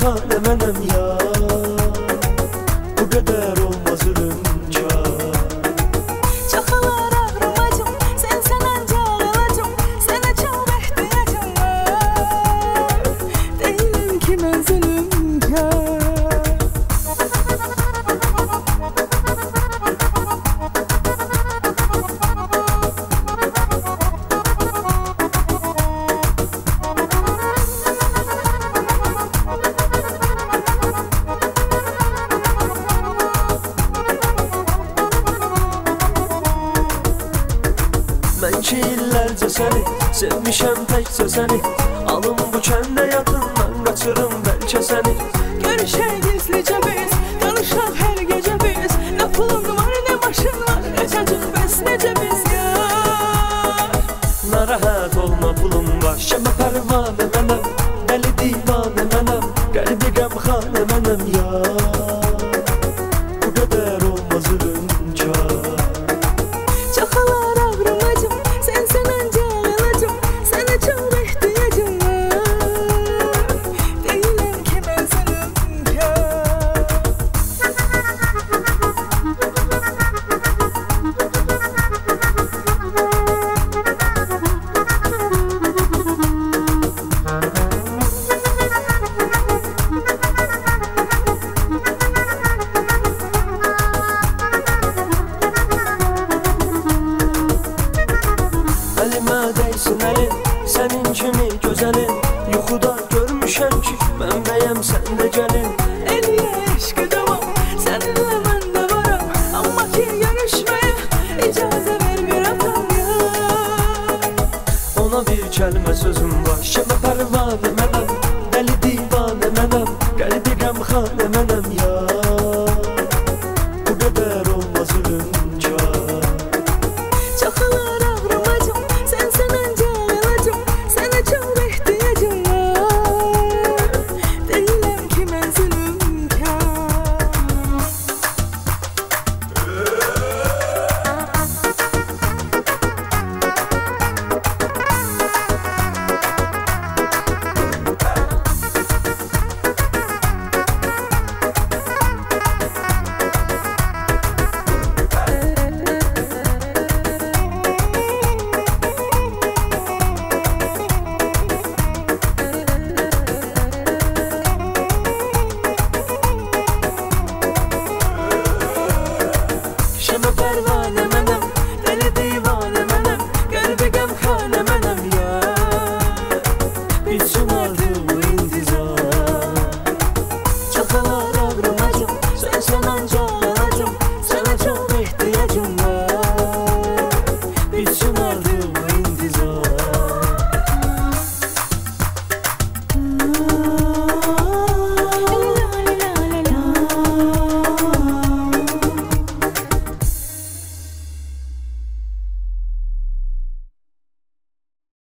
xane mənəm ya. Bu qədər olmaz ürünkar. Çox olar ağrımacım, sən ancaq alacım. Sənə çox ehtiyacım var. Deyiləm ki mən zülümkar. Mən ki illərcə səni sevmişəm təkcə səni. Alım bu kəndə yatından qaçırım bəlkə səni. Görüşək gizlicə biz, danışaq hər gecə biz. Nə pulun var, nə maşın var, necəcik bəs necə biz yar. Narahat olma pulum var, şəmə pərvanə mənəm. Dəli divanə mənəm, qəlbi qəmxanə mənəm ya. Bu qədər olmaz ürünkar. Çox olar ağrımacım, sən ancaq alacım. Sənə çox ehtiyacım var. Deyiləm ki mən zülümkar. Əlimə dəysin əlin, sənin kimi gözəlin. Yuxuda görmüşəm ki, mən bəyəm sən də gəlin. Eliyə eşqi davam, səninlə mən də varam. Amma ki görüşməyə icazə ver bir atam ya. Ona bir kəlmə sözüm var, şəmə pərvanə mənəm. Dəli divanə mənəm, qəlbi qəmxanə mənəm ya. Bu qədər olmaz ürünkar. Çox olar ağrımacım, sən ancaq alacım. Sənə çox ehtiyacım var. Deyiləm ki mən zülümkar. Şəmə